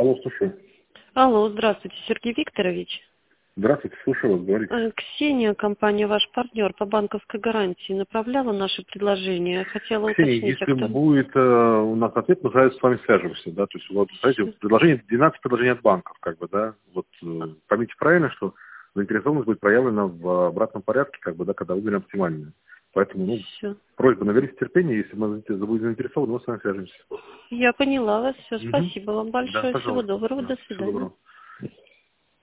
Алло, слушаю. Алло, здравствуйте, Сергей Викторович. Здравствуйте, слушаю вас, говорите. Ксения, компания «Ваш партнер» по банковской гарантии направляла наше предложение. Хотела Ксения, уточнить, если будет у нас ответ, мы сразу с вами свяжемся, да, то есть вот, знаете, предложение, 12 предложений от банков, как бы, да, вот поймите правильно, что заинтересованность будет проявлена в обратном порядке, как бы, да, когда выберем оптимальную. Поэтому, Все. просьба, наберите терпения, если мы будем заинтересованы, мы с вами свяжемся. Я поняла вас. Все, Мгм. спасибо вам Да, большое. Всего пожалуйста. доброго. Да, До всего свидания. доброго.